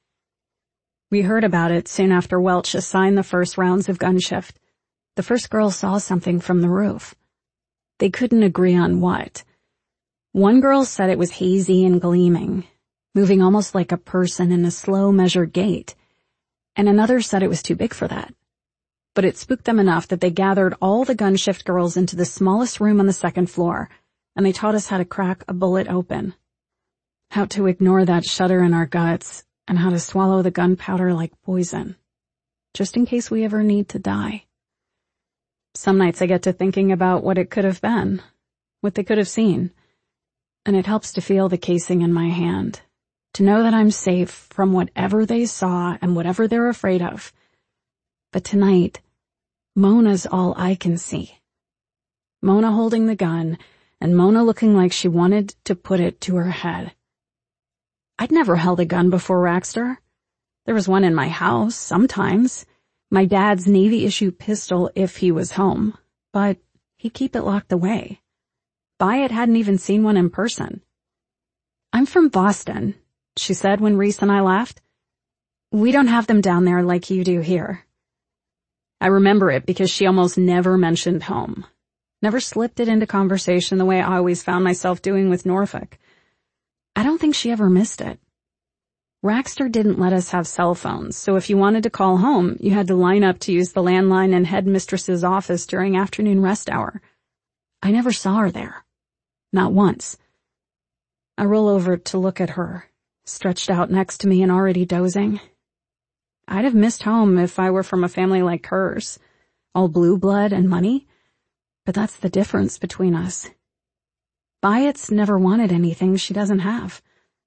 We heard about it soon after Welch assigned the first rounds of gun shift. The first girl saw something from the roof. They couldn't agree on what. One girl said it was hazy and gleaming, moving almost like a person in a slow, measured gait, and another said it was too big for that. But it spooked them enough that they gathered all the gun shift girls into the smallest room on the second floor, and they taught us how to crack a bullet open, how to ignore that shudder in our guts, and how to swallow the gunpowder like poison, just in case we ever need to die. Some nights I get to thinking about what it could have been, what they could have seen, and it helps to feel the casing in my hand, to know that I'm safe from whatever they saw and whatever they're afraid of. But tonight, Mona's all I can see. Mona holding the gun, and Mona looking like she wanted to put it to her head. I'd never held a gun before Raxter. There was one in my house, sometimes. My dad's Navy-issue pistol if he was home, but he'd keep it locked away. Byatt hadn't even seen one in person. I'm from Boston, she said when Reese and I laughed. We don't have them down there like you do here. I remember it because she almost never mentioned home. Never slipped it into conversation the way I always found myself doing with Norfolk. I don't think she ever missed it. Raxter didn't let us have cell phones, so if you wanted to call home, you had to line up to use the landline in Headmistress's office during afternoon rest hour. I never saw her there. Not once. I roll over to look at her, stretched out next to me and already dozing. I'd have missed home if I were from a family like hers, all blue blood and money, but that's the difference between us. Byatt's never wanted anything she doesn't have.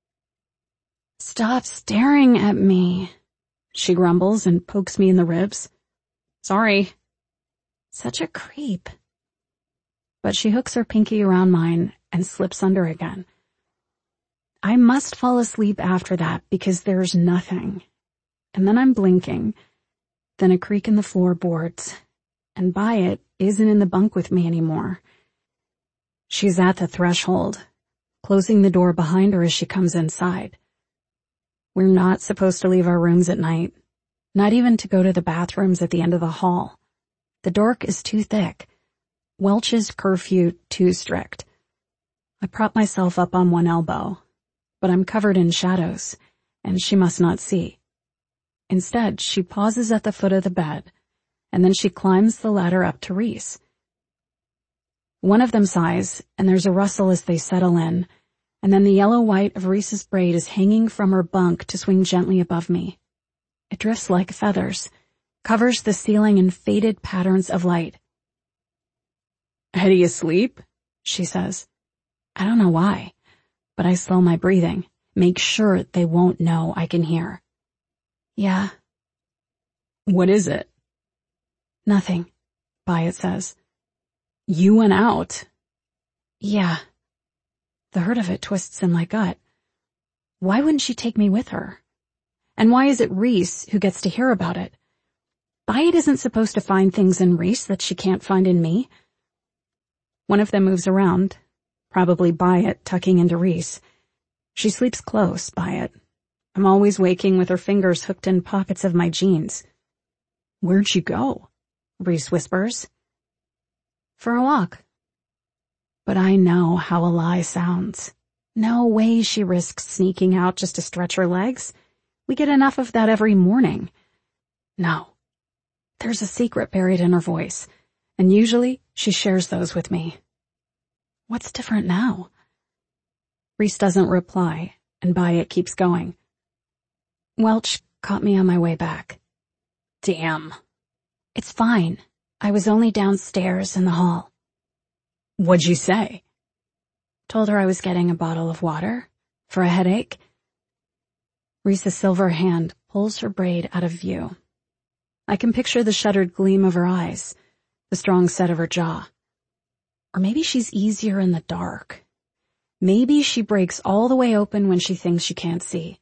Stop staring at me, she grumbles and pokes me in the ribs. Sorry. Such a creep. But she hooks her pinky around mine and slips under again. I must fall asleep after that because there's nothing. And then I'm blinking, then a creak in the floorboards, and Byatt isn't in the bunk with me anymore. She's at the threshold, closing the door behind her as she comes inside. We're not supposed to leave our rooms at night, not even to go to the bathrooms at the end of the hall. The dork is too thick. Welch's curfew too strict. I prop myself up on one elbow, but I'm covered in shadows, and she must not see. Instead, she pauses at the foot of the bed, and then she climbs the ladder up to Reese. One of them sighs, and there's a rustle as they settle in, and then the yellow white of Reese's braid is hanging from her bunk to swing gently above me. It drifts like feathers, covers the ceiling in faded patterns of light. "Eddie asleep?" she says. I don't know why, but I slow my breathing, make sure they won't know I can hear. Yeah, What is it? Nothing, Byatt says. You went out? Yeah. The hurt of it twists in my gut. Why wouldn't she take me with her? And why is it Reese who gets to hear about it? Byatt isn't supposed to find things in Reese that she can't find in me. One of them moves around, probably Byatt tucking into Reese. She sleeps close, Byatt. I'm always waking with her fingers hooked in pockets of my jeans. Where'd she go? Reese whispers. For a walk. But I know how a lie sounds. No way she risks sneaking out just to stretch her legs. We get enough of that every morning. No. There's a secret buried in her voice, and usually she shares those with me. What's different now? Reese doesn't reply, and Byatt keeps going. Welch caught me on my way back. Damn. It's fine. I was only downstairs in the hall. What'd you say? Told her I was getting a bottle of water for a headache. Reese's silver hand pulls her braid out of view. I can picture the shuttered gleam of her eyes, the strong set of her jaw. Or maybe she's easier in the dark. Maybe she breaks all the way open when she thinks you can't see.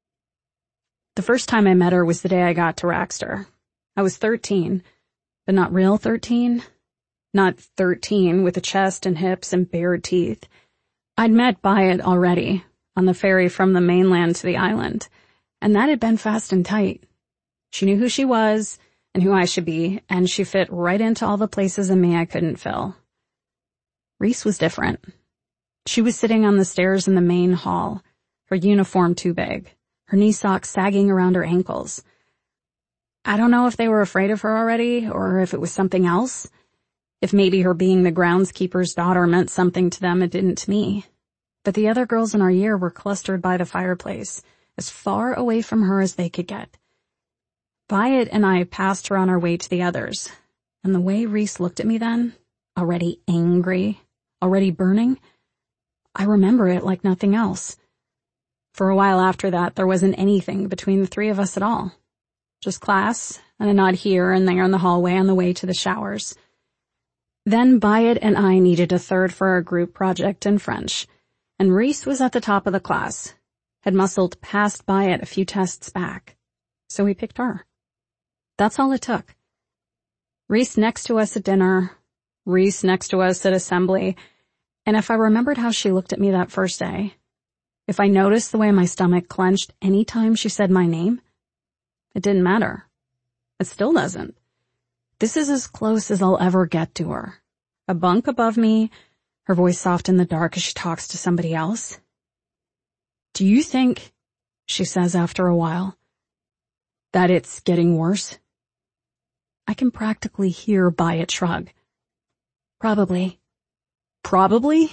The first time I met her was the day I got to Raxter. I was thirteen, but not real thirteen. Not thirteen with a chest and hips and bared teeth. I'd met Byatt already, on the ferry from the mainland to the island, and that had been fast and tight. She knew who she was and who I should be, and she fit right into all the places in me I couldn't fill. Reese was different. She was sitting on the stairs in the main hall, her uniform too big, her knee socks sagging around her ankles. I don't know if they were afraid of her already, or if it was something else. If maybe her being the groundskeeper's daughter meant something to them it didn't to me. But the other girls in our year were clustered by the fireplace, as far away from her as they could get. Byatt and I passed her on our way to the others, and the way Reese looked at me then, already angry, already burning, I remember it like nothing else. For a while after that, there wasn't anything between the three of us at all. Just class, and a nod here and there in the hallway on the way to the showers. Then Byatt and I needed a third for our group project in French, and Reese was at the top of the class, had muscled past Byatt a few tests back, so we picked her. That's all it took. Reese next to us at dinner, Reese next to us at assembly, and if I remembered how she looked at me that first day, if I noticed the way my stomach clenched any time she said my name, it didn't matter. It still doesn't. This is as close as I'll ever get to her. A bunk above me, her voice soft in the dark as she talks to somebody else. Do you think, she says after a while, that it's getting worse? I can practically hear Byatt shrug. Probably. Probably?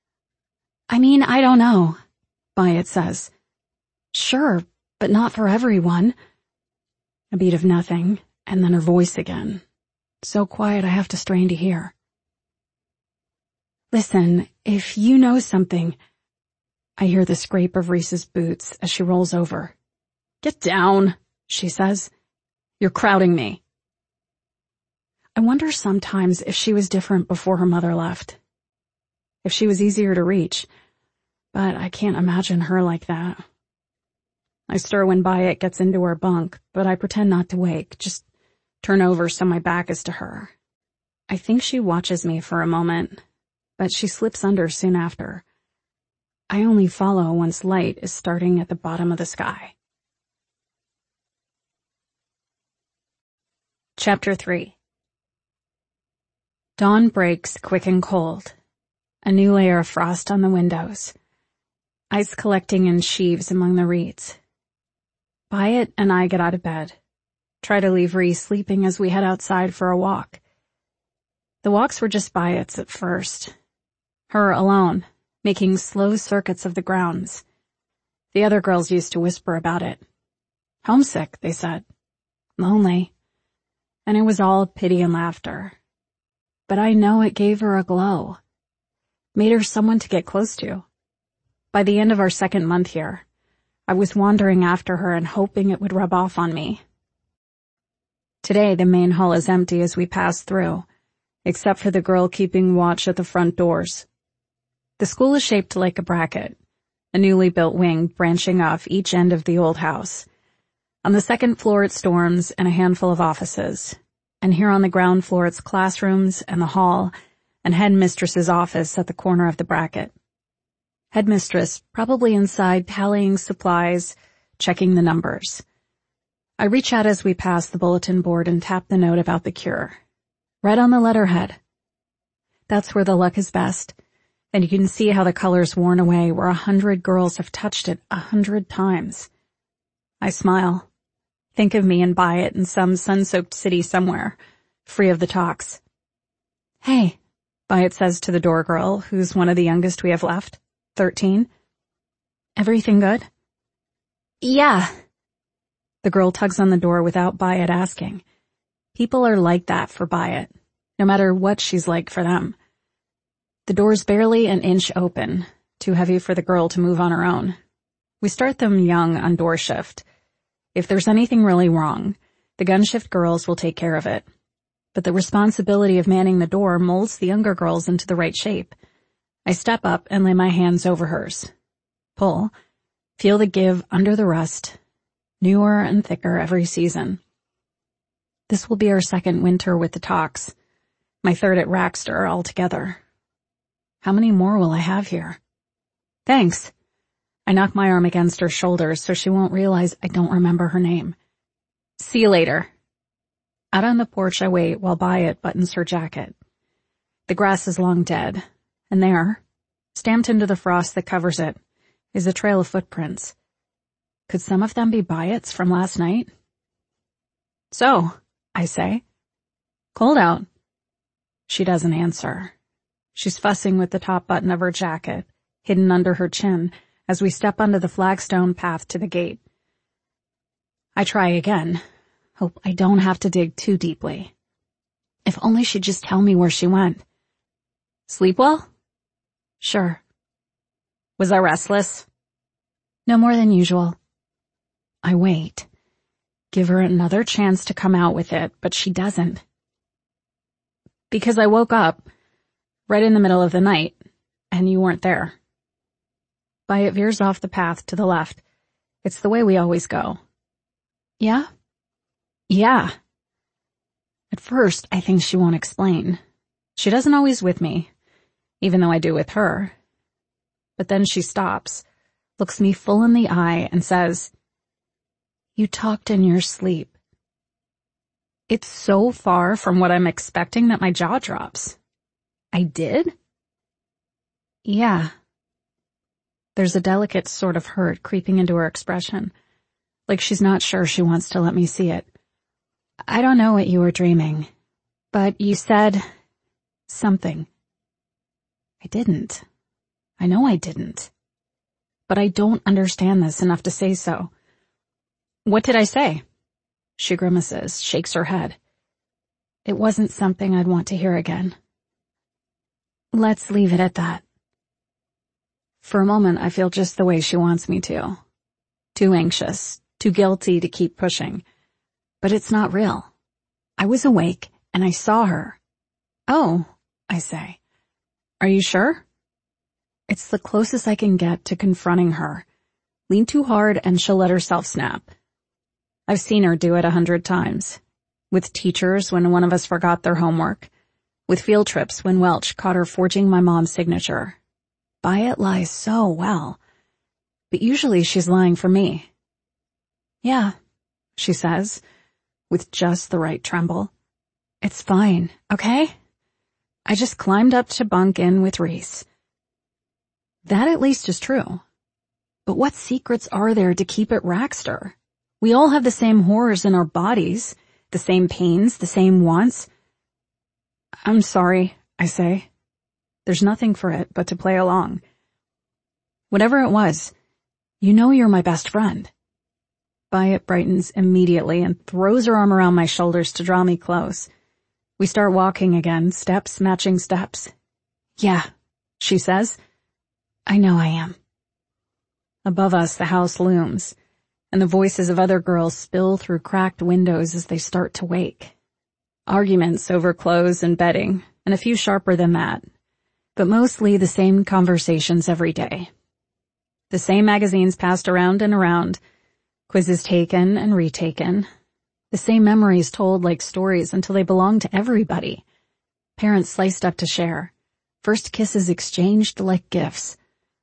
I mean, I don't know, Byatt says. Sure, but not for everyone. A beat of nothing, and then her voice again. So quiet I have to strain to hear. Listen, if you know something... I hear the scrape of Reese's boots as she rolls over. Get down, she says. You're crowding me. I wonder sometimes if she was different before her mother left. If she was easier to reach. But I can't imagine her like that. I stir when Byatt gets into her bunk, but I pretend not to wake, just turn over so my back is to her. I think she watches me for a moment, but she slips under soon after. I only follow once light is starting at the bottom of the sky. Chapter three. Dawn breaks quick and cold. A new layer of frost on the windows. Ice collecting in sheaves among the reeds. Byatt and I get out of bed. Try to leave Reese sleeping as we head outside for a walk. The walks were just Byatt's at first. Her alone, making slow circuits of the grounds. The other girls used to whisper about it. Homesick, they said. Lonely. And it was all pity and laughter. But I know it gave her a glow. Made her someone to get close to. By the end of our second month here, I was wandering after her and hoping it would rub off on me. Today, the main hall is empty as we pass through, except for the girl keeping watch at the front doors. The school is shaped like a bracket, a newly built wing branching off each end of the old house. On the second floor it's dorms and a handful of offices, and here on the ground floor it's classrooms and the hall and headmistress's office at the corner of the bracket. Headmistress probably inside tallying supplies, checking the numbers. I reach out as we pass the bulletin board and tap the note about the cure. Right on the letterhead. That's where the luck is best, and you can see how the color's worn away where a hundred girls have touched it a hundred times. I smile. Think of me and buy it in some sun-soaked city somewhere, free of the talks. Hey, Byatt says to the door girl, who's one of the youngest we have left, thirteen. Everything good? Yeah. The girl tugs on the door without Byatt asking. People are like that for Byatt, no matter what she's like for them. The door's barely an inch open, too heavy for the girl to move on her own. We start them young on door shift. If there's anything really wrong, the gun shift girls will take care of it. But the responsibility of manning the door molds the younger girls into the right shape. I step up and lay my hands over hers. Pull. Feel the give under the rust. Newer and thicker every season. This will be our second winter with the talks. My third at Raxter altogether. How many more will I have here? Thanks. I knock my arm against her shoulder so she won't realize I don't remember her name. See you later. Out on the porch I wait while Byatt buttons her jacket. The grass is long dead, and there, stamped into the frost that covers it, is a trail of footprints. Could some of them be Byatt's from last night? So, I say. Cold out. She doesn't answer. She's fussing with the top button of her jacket, hidden under her chin, as we step onto the flagstone path to the gate. I try again. Hope I don't have to dig too deeply. If only she'd just tell me where she went. Sleep well? Sure. Was I restless? No more than usual. I wait. Give her another chance to come out with it, but she doesn't. Because I woke up, right in the middle of the night, and you weren't there. Byatt veers off the path to the left. It's the way we always go. Yeah? Yeah. At first, I think she won't explain. She doesn't always with me, even though I do with her. But then she stops, looks me full in the eye, and says, You talked in your sleep. It's so far from what I'm expecting that my jaw drops. I did? Yeah. There's a delicate sort of hurt creeping into her expression, like she's not sure she wants to let me see it. I don't know what you were dreaming, but you said something. I didn't. I know I didn't. But I don't understand this enough to say so. What did I say? She grimaces, shakes her head. It wasn't something I'd want to hear again. Let's leave it at that. For a moment, I feel just the way she wants me to. Too anxious, too guilty to keep pushing. But it's not real. I was awake, and I saw her. Oh, I say. Are you sure? It's the closest I can get to confronting her. Lean too hard, and she'll let herself snap. I've seen her do it a hundred times. With teachers when one of us forgot their homework. With field trips when Welch caught her forging my mom's signature. Byatt lies so well. But usually she's lying for me. Yeah, she says, with just the right tremble. It's fine, okay? I just climbed up to bunk in with Reese. That at least is true. But what secrets are there to keep at Raxter? We all have the same horrors in our bodies, the same pains, the same wants. I'm sorry, I say. There's nothing for it but to play along. Whatever it was, you know you're my best friend. Byatt brightens immediately and throws her arm around my shoulders to draw me close. We start walking again, steps matching steps. Yeah, she says. I know I am. Above us, the house looms, and the voices of other girls spill through cracked windows as they start to wake. Arguments over clothes and bedding, and a few sharper than that, but mostly the same conversations every day. The same magazines passed around and around, quizzes taken and retaken, the same memories told like stories until they belonged to everybody. Parents sliced up to share, first kisses exchanged like gifts.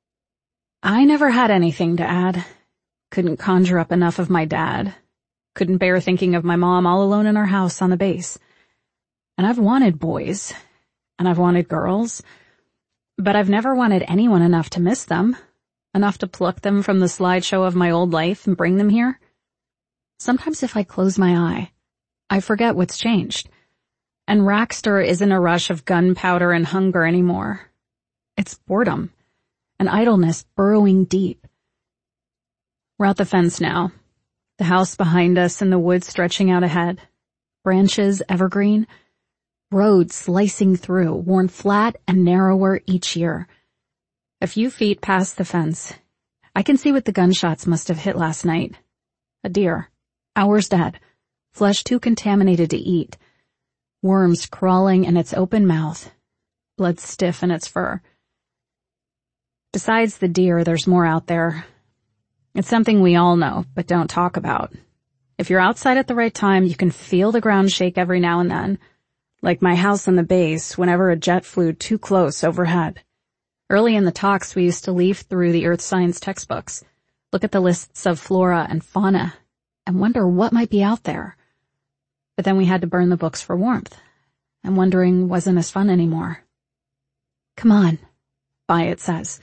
I never had anything to add. Couldn't conjure up enough of my dad. Couldn't bear thinking of my mom all alone in our house on the base. And I've wanted boys, and I've wanted girls, but I've never wanted anyone enough to miss them, enough to pluck them from the slideshow of my old life and bring them here. Sometimes if I close my eye, I forget what's changed, and Raxter isn't a rush of gunpowder and hunger anymore. It's boredom, an idleness burrowing deep. We're at the fence now, the house behind us and the woods stretching out ahead, branches evergreen, roads slicing through, worn flat and narrower each year. A few feet past the fence, I can see what the gunshots must have hit last night. A deer, hours dead, flesh too contaminated to eat, worms crawling in its open mouth, blood stiff in its fur. Besides the deer, there's more out there. It's something we all know, but don't talk about. If you're outside at the right time, you can feel the ground shake every now and then, like my house on the base whenever a jet flew too close overhead. Early in the talks, we used to leaf through the earth science textbooks, look at the lists of flora and fauna, and wonder what might be out there. But then we had to burn the books for warmth, and wondering wasn't as fun anymore. Come on, Byatt says.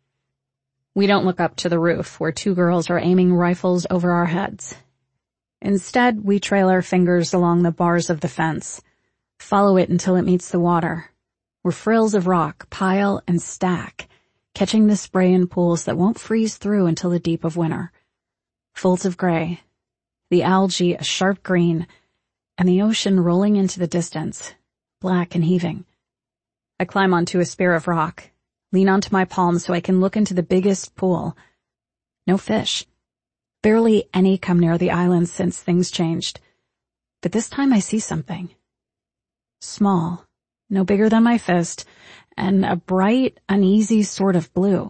We don't look up to the roof, where two girls are aiming rifles over our heads. Instead, we trail our fingers along the bars of the fence, follow it until it meets the water, where frills of rock pile and stack, catching the spray in pools that won't freeze through until the deep of winter. Folds of gray, the algae a sharp green, and the ocean rolling into the distance, black and heaving. I climb onto a spear of rock, lean onto my palm so I can look into the biggest pool. No fish. Barely any come near the island since things changed. But this time I see something. Small, no bigger than my fist, and a bright, uneasy sort of blue.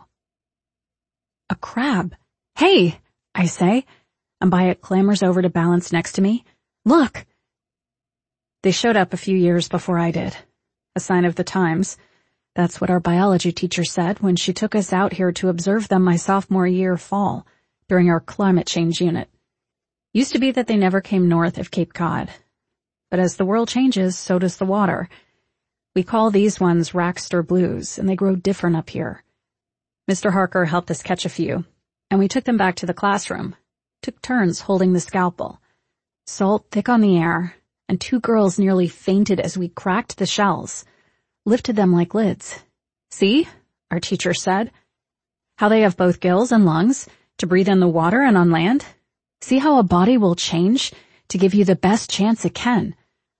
A crab. Hey, I say, and Byatt clambers over to balance next to me. Look! They showed up a few years before I did. A sign of the times. That's what our biology teacher said when she took us out here to observe them my sophomore year fall, during our climate change unit. Used to be that they never came north of Cape Cod. But as the world changes, so does the water. We call these ones Raxter blues, and they grow different up here. Mister Harker helped us catch a few, and we took them back to the classroom, took turns holding the scalpel. Salt thick on the air, and two girls nearly fainted as we cracked the shells, lifted them like lids. See, our teacher said, how they have both gills and lungs to breathe in the water and on land. See how a body will change to give you the best chance it can.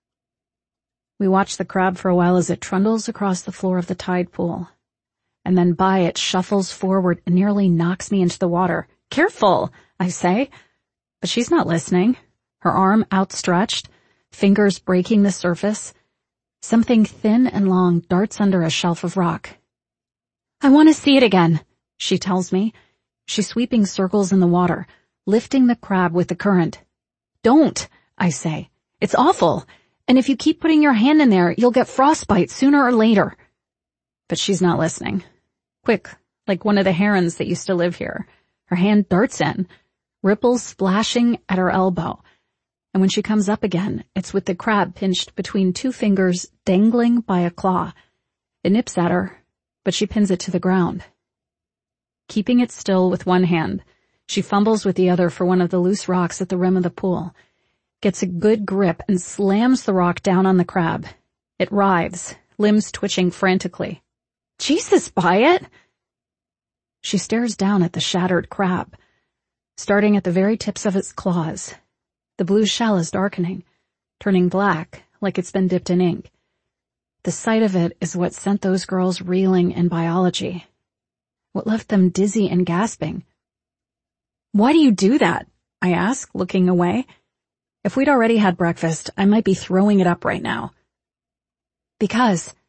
We watch the crab for a while as it trundles across the floor of the tide pool. And then Byatt shuffles forward and nearly knocks me into the water. Careful, I say. But she's not listening. Her arm outstretched, fingers breaking the surface. Something thin and long darts under a shelf of rock. I want to see it again, she tells me. She's sweeping circles in the water, lifting the crab with the current. Don't, I say. It's awful. And if you keep putting your hand in there, you'll get frostbite sooner or later. But she's not listening. Quick, like one of the herons that used to live here. Her hand darts in, ripples splashing at her elbow. And when she comes up again, it's with the crab pinched between two fingers dangling by a claw. It nips at her, but she pins it to the ground. Keeping it still with one hand, she fumbles with the other for one of the loose rocks at the rim of the pool, gets a good grip and slams the rock down on the crab. It writhes, limbs twitching frantically. Jesus, Byatt! She stares down at the shattered crab, starting at the very tips of its claws. The blue shell is darkening, turning black like it's been dipped in ink. The sight of it is what sent those girls reeling in biology, what left them dizzy and gasping. Why do you do that? I ask, looking away. If we'd already had breakfast, I might be throwing it up right now. Because